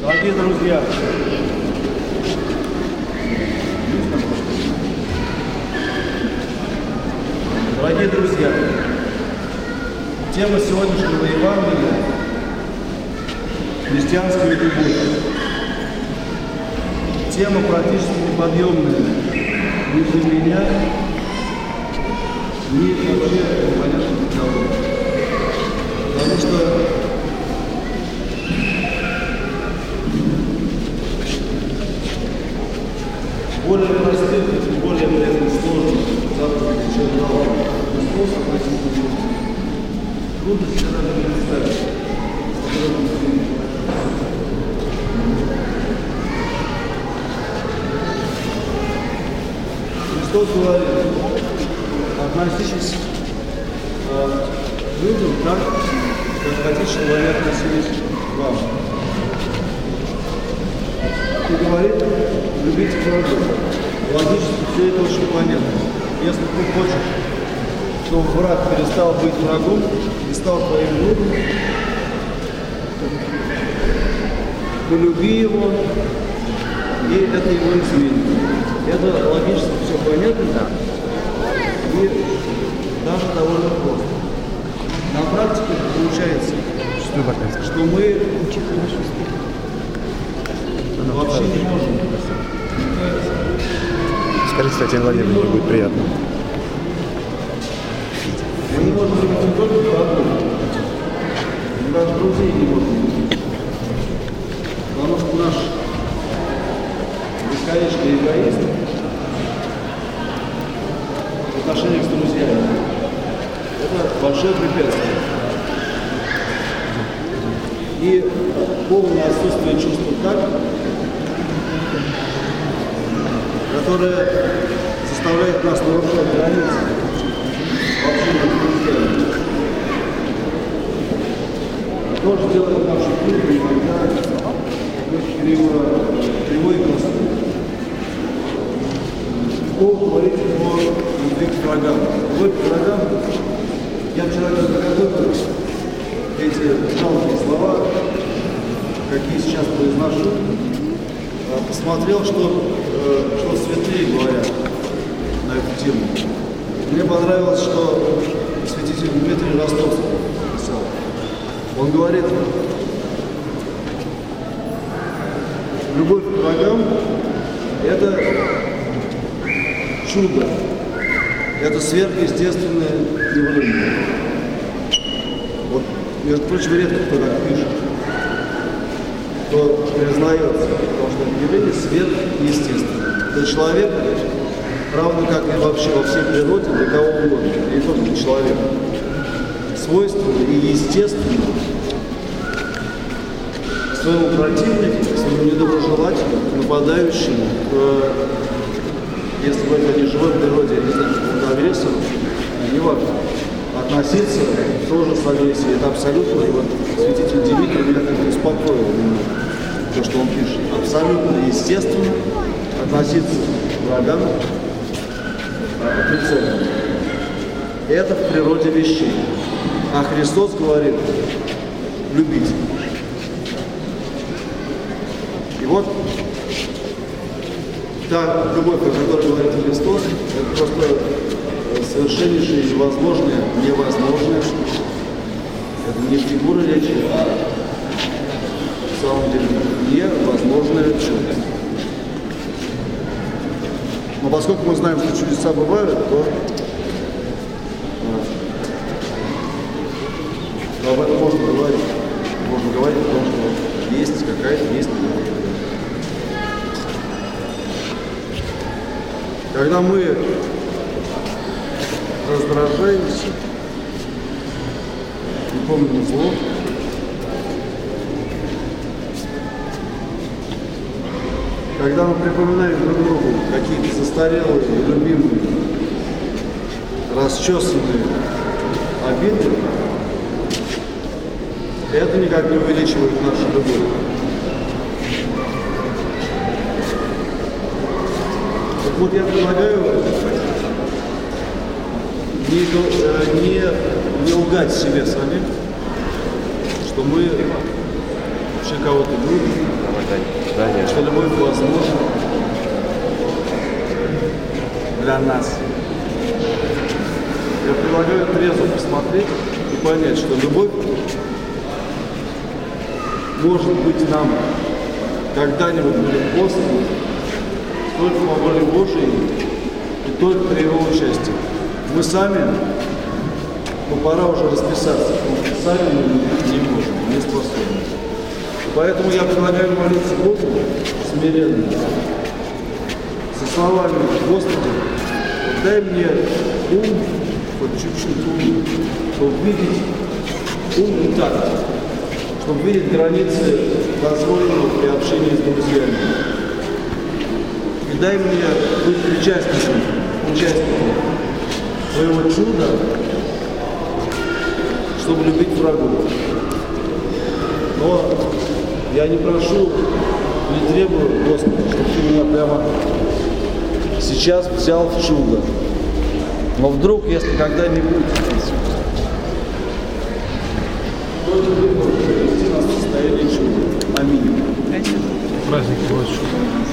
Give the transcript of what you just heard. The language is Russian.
Дорогие друзья, тема сегодняшнего Евангелия – христианская любовь. Тема практически неподъемная ни для меня, ни вообще непонятно для кого. Потому что более простых и более сложных заповедей, чем дал Христос, трудно себе даже представить. Христос говорит: относитесь к людям так, как хотите, чтобы они относились к вам. И говорит: любите врагов. Логически все это очень понятно. Если ты хочешь, чтобы враг перестал быть врагом и стал твоим другом, полюби его, и это его изменит. Это логически все понятно, и даже довольно просто. На практике получается, что мы вообще не можем. Скажите, Татьяна Владимировна, мне будет приятно. Мы не можем любить не только врагов, мы даже друзей не можем любить. Потому что наш бесконечный эгоизм в отношениях с друзьями – это большое препятствие. И полное отсутствие чувства такта, которое заставляет нас нарушать границы вообще с друзьями. Тоже делает нашу дружбу иногда кривой косой. Бог говорит о любви к врагам. Любовь к врагам, я вчера готовил эти жалкие слова, какие сейчас произношу, посмотрел, что святые говорят на эту тему. Мне понравилось, что святитель Дмитрий Ростовский писал. Он говорит: любовь к врагам – это чудо, это сверхъестественное явление. Вот, между прочим, редко кто так пишет, кто признается, потому что это явление сверхъестественное. Для человека, равно как и вообще во всей природе, для кого угодно, и не только для человека, свойственно и естественно своему противнику, своему недоброжелателю, нападающему, если говорить о неживой природе, я не знаю, что агрессору, неважно, относиться тоже с агрессией. Это абсолютно, и вот святитель Дмитрий меня как-то успокоил немного, то, что он пишет. Абсолютно естественно относиться к врагам официально. Это в природе вещей. А Христос говорит: любите. И вот та любовь, о которой говорит Христос, это просто совершеннейшее, невозможное, невозможное. Это не фигура речи, а в самом деле невозможное чудо. Но поскольку мы знаем, что чудеса бывают, то об этом можно говорить. Можно говорить о том, что есть какая-то, есть любовь. Когда мы раздражаемся, не помним зло, когда мы припоминаем друг другу какие-то застарелые, любимые, расчесанные обиды, это никак не увеличивает нашу любовь. Так вот, я предлагаю не лгать себе самим, что мы вообще кого-то любим, Да, нет. Что любовь возможна для нас. Я предлагаю трезво посмотреть и понять, что любовь может быть нам когда-нибудь будет послана только по воле Божией и только при его участии. Мы сами, пора уже расписаться, сами мы не можем, не способны. Поэтому я предлагаю молиться Богу смиренно, со словами: Господи, дай мне ум, вот чуть-чуть ум, чтобы видеть ум и так, чтобы видеть границы дозволенного при общении с друзьями. И дай мне быть участником твоего чуда, чтобы любить врагов. Но я не прошу, не требую, Господи, чтобы ты меня прямо сейчас взял в чудо. Но вдруг, если когда-нибудь, только ты можешь привести нас в состояние чуда. Аминь. Праздник Божий.